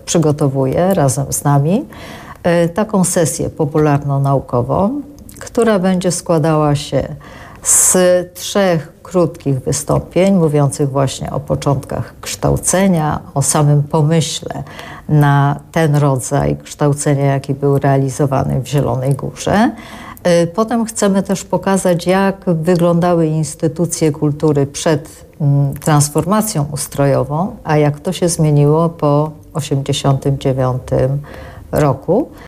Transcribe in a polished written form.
przygotowuje razem z nami taką sesję popularno-naukową, która będzie składała się z 3 krótkich wystąpień mówiących właśnie o początkach kształcenia, o samym pomyśle na ten rodzaj kształcenia, jaki był realizowany w Zielonej Górze. Potem chcemy też pokazać, jak wyglądały instytucje kultury przed transformacją ustrojową, a jak to się zmieniło po 1989 roku.